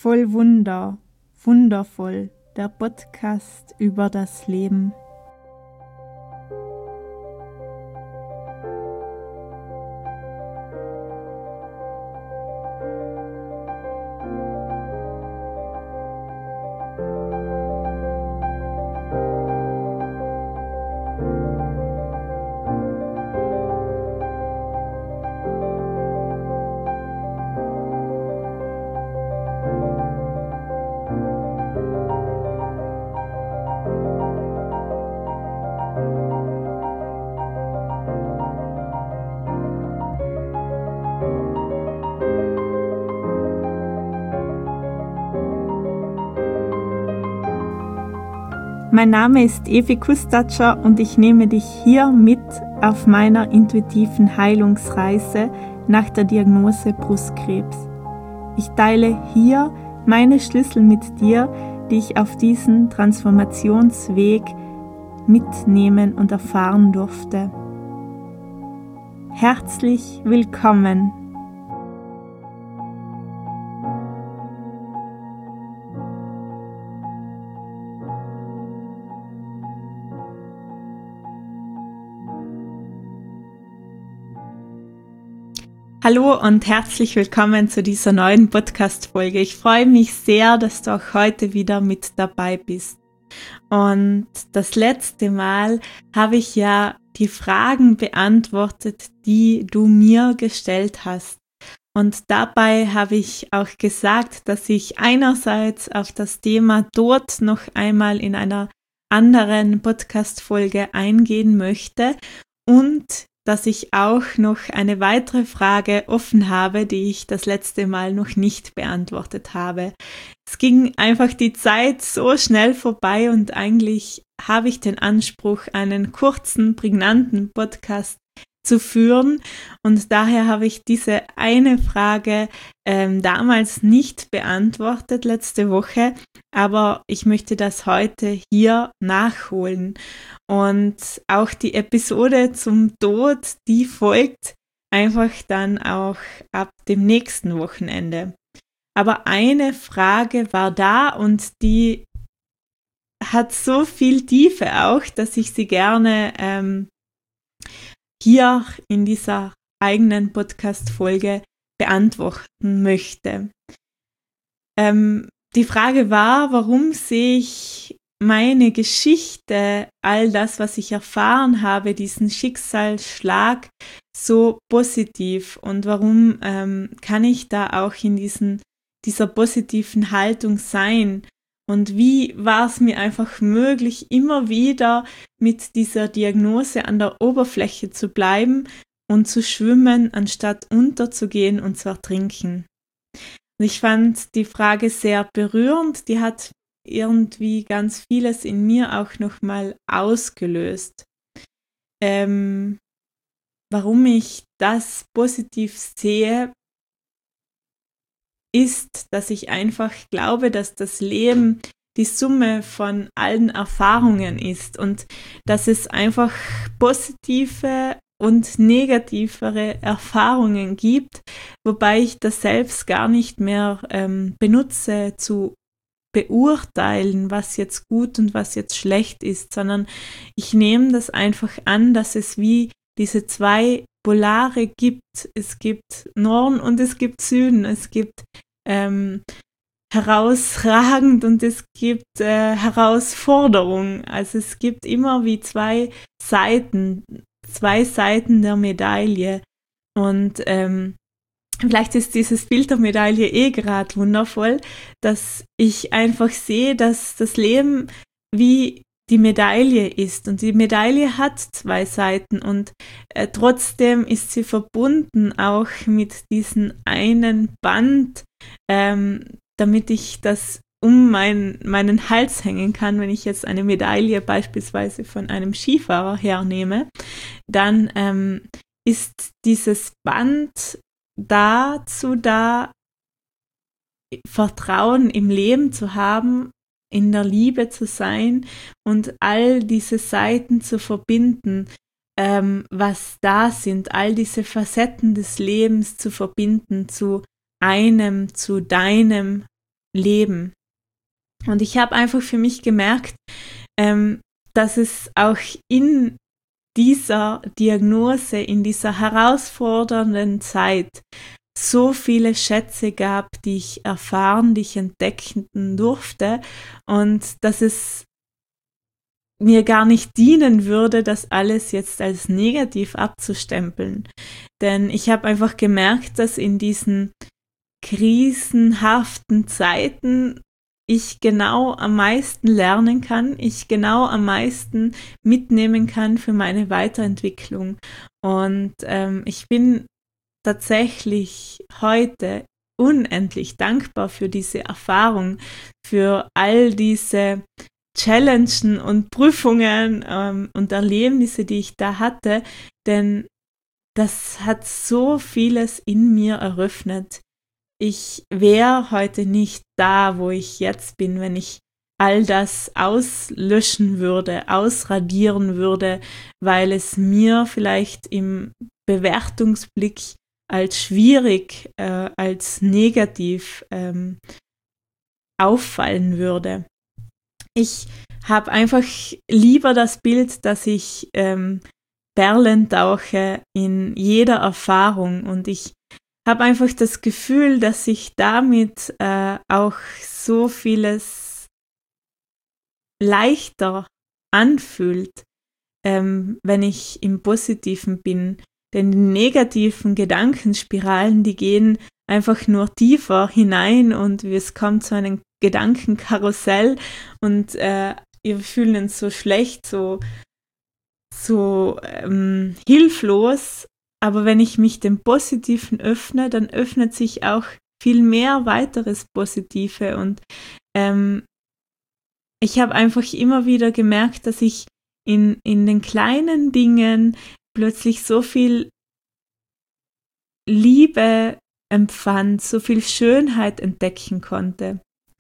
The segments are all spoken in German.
Voll Wunder, wundervoll, der Podcast über das Leben. Mein Name ist Evi Kustatscher und ich nehme dich hier mit auf meiner intuitiven Heilungsreise nach der Diagnose Brustkrebs. Ich teile hier meine Schlüssel mit dir, die ich auf diesen Transformationsweg mitnehmen und erfahren durfte. Herzlich willkommen! Hallo und herzlich willkommen zu dieser neuen Podcast-Folge. Ich freue mich sehr, dass du auch heute wieder mit dabei bist. Und das letzte Mal habe ich ja die Fragen beantwortet, die du mir gestellt hast. Und dabei habe ich auch gesagt, dass ich einerseits auf das Thema Tod noch einmal in einer anderen Podcast-Folge eingehen möchte und dass ich auch noch eine weitere Frage offen habe, die ich das letzte Mal noch nicht beantwortet habe. Es ging einfach die Zeit so schnell vorbei und eigentlich habe ich den Anspruch, einen kurzen, prägnanten Podcast zu führen und daher habe ich diese eine Frage damals nicht beantwortet letzte Woche, aber ich möchte das heute hier nachholen und auch die Episode zum Tod, die folgt einfach dann auch ab dem nächsten Wochenende. Aber eine Frage war da und die hat so viel Tiefe auch, dass ich sie gerne hier in dieser eigenen Podcast-Folge beantworten möchte. Die Frage war, warum sehe ich meine Geschichte, all das, was ich erfahren habe, diesen Schicksalsschlag so positiv und warum kann ich da auch in dieser positiven Haltung sein? Und wie war es mir einfach möglich, immer wieder mit dieser Diagnose an der Oberfläche zu bleiben und zu schwimmen, anstatt unterzugehen und zu ertrinken? Und ich fand die Frage sehr berührend, die hat irgendwie ganz vieles in mir auch nochmal ausgelöst. Warum ich das positiv sehe, ist, dass ich einfach glaube, dass das Leben die Summe von allen Erfahrungen ist und dass es einfach positive und negativere Erfahrungen gibt, wobei ich das selbst gar nicht mehr benutze zu beurteilen, was jetzt gut und was jetzt schlecht ist, sondern ich nehme das einfach an, dass es wie diese zwei Polare gibt. Es gibt Norden und es gibt Süden. Es gibt herausragend und es gibt Herausforderung. Also es gibt immer wie zwei Seiten der Medaille. Und vielleicht ist dieses Bild der Medaille gerade wundervoll, dass ich einfach sehe, dass das Leben wie die Medaille ist und die Medaille hat zwei Seiten und trotzdem ist sie verbunden auch mit diesem einen Band, damit ich das um meinen Hals hängen kann. Wenn ich jetzt eine Medaille beispielsweise von einem Skifahrer hernehme, dann ist dieses Band dazu da, Vertrauen im Leben zu haben, in der Liebe zu sein und all diese Seiten zu verbinden, was da sind, all diese Facetten des Lebens zu verbinden zu einem, zu deinem Leben. Und ich habe einfach für mich gemerkt, dass es auch in dieser Diagnose, in dieser herausfordernden Zeit so viele Schätze gab, die ich erfahren, die ich entdecken durfte, und dass es mir gar nicht dienen würde, das alles jetzt als negativ abzustempeln. Denn ich habe einfach gemerkt, dass in diesen krisenhaften Zeiten ich genau am meisten lernen kann, ich genau am meisten mitnehmen kann für meine Weiterentwicklung. Und ich bin tatsächlich heute unendlich dankbar für diese Erfahrung, für all diese Challenges und Prüfungen und Erlebnisse, die ich da hatte, denn das hat so vieles in mir eröffnet. Ich wäre heute nicht da, wo ich jetzt bin, wenn ich all das auslöschen würde, ausradieren würde, weil es mir vielleicht im Bewertungsblick als schwierig, als negativ auffallen würde. Ich habe einfach lieber das Bild, dass ich Perlen tauche in jeder Erfahrung, und ich habe einfach das Gefühl, dass sich damit auch so vieles leichter anfühlt, wenn ich im Positiven bin. Denn die negativen Gedankenspiralen, die gehen einfach nur tiefer hinein, und es kommt zu einem Gedankenkarussell, und wir fühlen uns so schlecht, so hilflos. Aber wenn ich mich dem Positiven öffne, dann öffnet sich auch viel mehr weiteres Positive. Und ich habe einfach immer wieder gemerkt, dass ich in den kleinen Dingen plötzlich so viel Liebe empfand, so viel Schönheit entdecken konnte.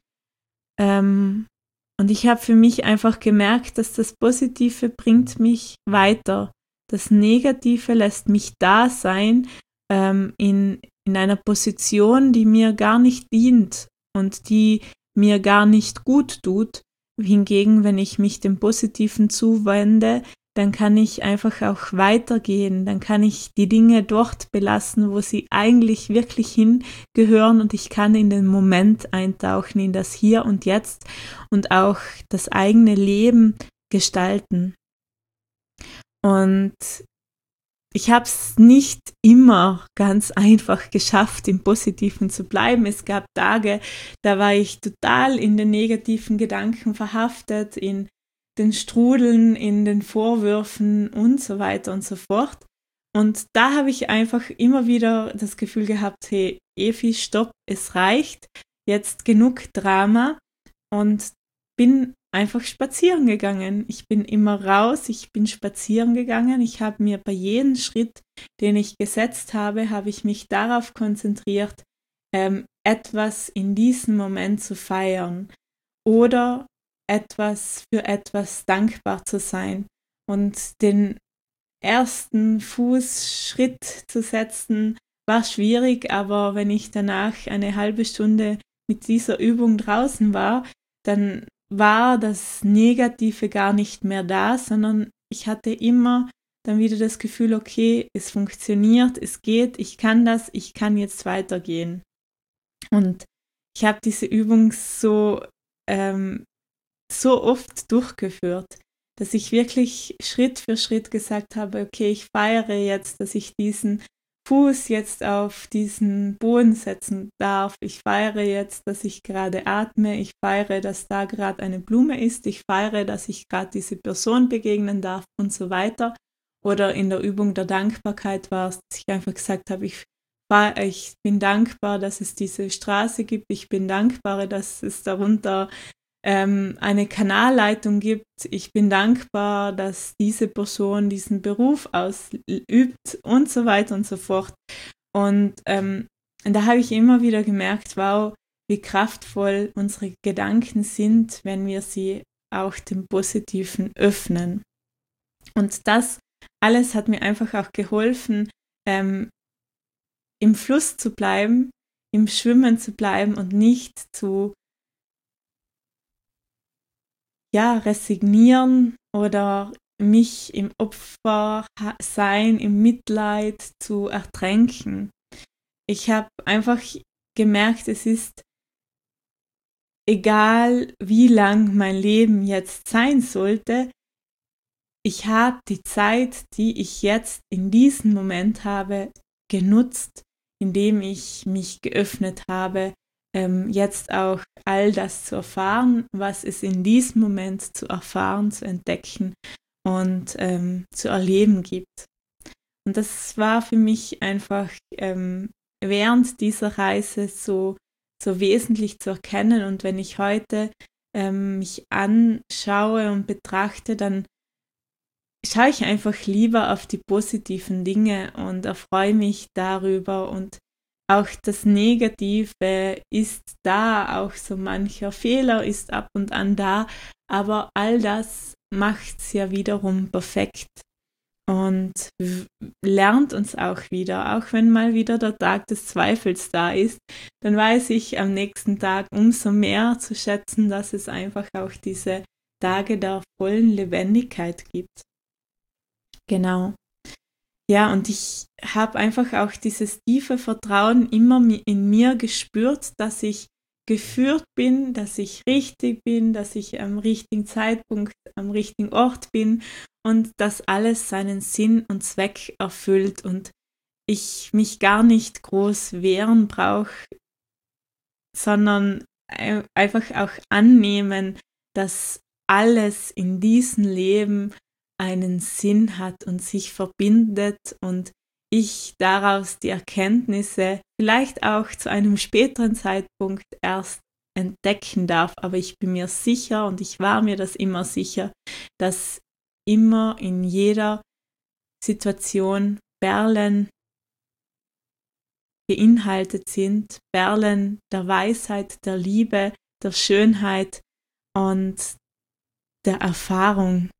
Und ich habe für mich einfach gemerkt, dass das Positive bringt mich weiter. Das Negative lässt mich da sein, in einer Position, die mir gar nicht dient und die mir gar nicht gut tut. Hingegen, wenn ich mich dem Positiven zuwende, dann kann ich einfach auch weitergehen, dann kann ich die Dinge dort belassen, wo sie eigentlich wirklich hingehören, und ich kann in den Moment eintauchen, in das Hier und Jetzt, und auch das eigene Leben gestalten. Und ich habe es nicht immer ganz einfach geschafft, im Positiven zu bleiben. Es gab Tage, da war ich total in den negativen Gedanken verhaftet, in den Strudeln, in den Vorwürfen und so weiter und so fort. Und da habe ich einfach immer wieder das Gefühl gehabt, hey, Evi, stopp, es reicht, jetzt genug Drama, und bin einfach spazieren gegangen. Ich bin immer raus, ich bin spazieren gegangen. Ich habe mir bei jedem Schritt, den ich gesetzt habe, habe ich mich darauf konzentriert, etwas in diesem Moment zu feiern oder für etwas dankbar zu sein. Und den ersten Fußschritt zu setzen, war schwierig, aber wenn ich danach eine halbe Stunde mit dieser Übung draußen war, dann war das Negative gar nicht mehr da, sondern ich hatte immer dann wieder das Gefühl, okay, es funktioniert, es geht, ich kann das, ich kann jetzt weitergehen. Und ich habe diese Übung so oft durchgeführt, dass ich wirklich Schritt für Schritt gesagt habe, okay, ich feiere jetzt, dass ich diesen Fuß jetzt auf diesen Boden setzen darf. Ich feiere jetzt, dass ich gerade atme. Ich feiere, dass da gerade eine Blume ist. Ich feiere, dass ich gerade diese Person begegnen darf und so weiter. Oder in der Übung der Dankbarkeit war es, dass ich einfach gesagt habe, ich bin dankbar, dass es diese Straße gibt. Ich bin dankbar, dass es darunter eine Kanalleitung gibt. Ich bin dankbar, dass diese Person diesen Beruf ausübt und so weiter und so fort. Und da habe ich immer wieder gemerkt, wow, wie kraftvoll unsere Gedanken sind, wenn wir sie auch dem Positiven öffnen. Und das alles hat mir einfach auch geholfen, im Fluss zu bleiben, im Schwimmen zu bleiben und nicht zu resignieren oder mich im Opfersein, im Mitleid zu ertränken. Ich habe einfach gemerkt, es ist egal, wie lang mein Leben jetzt sein sollte, ich habe die Zeit, die ich jetzt in diesem Moment habe, genutzt, indem ich mich geöffnet habe, jetzt auch all das zu erfahren, was es in diesem Moment zu erfahren, zu entdecken und zu erleben gibt. Und das war für mich einfach während dieser Reise so wesentlich zu erkennen. Und wenn ich heute mich anschaue und betrachte, dann schaue ich einfach lieber auf die positiven Dinge und erfreue mich darüber. Und auch das Negative ist da, auch so mancher Fehler ist ab und an da, aber all das macht es ja wiederum perfekt und lernt uns auch wieder, auch wenn mal wieder der Tag des Zweifels da ist, dann weiß ich am nächsten Tag umso mehr zu schätzen, dass es einfach auch diese Tage der vollen Lebendigkeit gibt. Genau. Ja, und ich habe einfach auch dieses tiefe Vertrauen immer in mir gespürt, dass ich geführt bin, dass ich richtig bin, dass ich am richtigen Zeitpunkt, am richtigen Ort bin und dass alles seinen Sinn und Zweck erfüllt und ich mich gar nicht groß wehren brauche, sondern einfach auch annehmen, dass alles in diesem Leben einen Sinn hat und sich verbindet und ich daraus die Erkenntnisse vielleicht auch zu einem späteren Zeitpunkt erst entdecken darf. Aber ich bin mir sicher und ich war mir das immer sicher, dass immer in jeder Situation Perlen beinhaltet sind, Perlen der Weisheit, der Liebe, der Schönheit und der Erfahrung.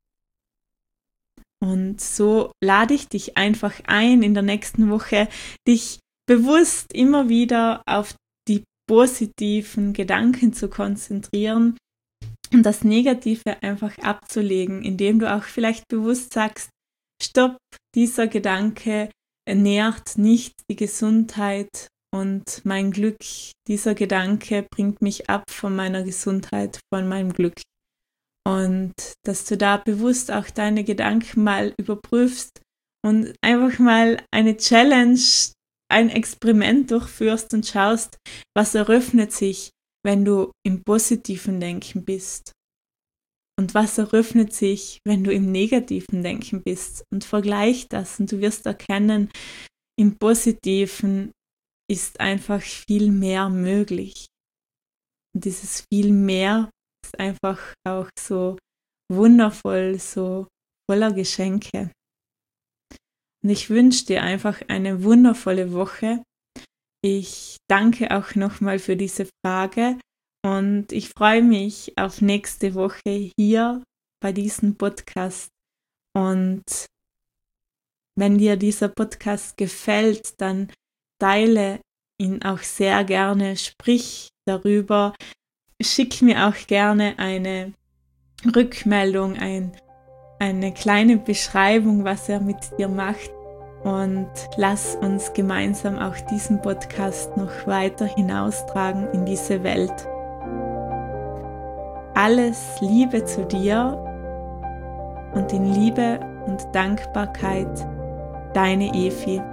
Und so lade ich dich einfach ein, in der nächsten Woche dich bewusst immer wieder auf die positiven Gedanken zu konzentrieren und das Negative einfach abzulegen, indem du auch vielleicht bewusst sagst, stopp, dieser Gedanke nährt nicht die Gesundheit und mein Glück. Dieser Gedanke bringt mich ab von meiner Gesundheit, von meinem Glück. Und dass du da bewusst auch deine Gedanken mal überprüfst und einfach mal eine Challenge, ein Experiment durchführst und schaust, was eröffnet sich, wenn du im positiven Denken bist. Und was eröffnet sich, wenn du im negativen Denken bist. Und vergleich das und du wirst erkennen, im Positiven ist einfach viel mehr möglich. Und dieses viel mehr ist einfach auch so wundervoll, so voller Geschenke. Und ich wünsche dir einfach eine wundervolle Woche. Ich danke auch nochmal für diese Frage und ich freue mich auf nächste Woche hier bei diesem Podcast. Und wenn dir dieser Podcast gefällt, dann teile ihn auch sehr gerne, sprich darüber, schick mir auch gerne eine Rückmeldung, eine kleine Beschreibung, was er mit dir macht und lass uns gemeinsam auch diesen Podcast noch weiter hinaustragen in diese Welt. Alles Liebe zu dir und in Liebe und Dankbarkeit, deine Evi.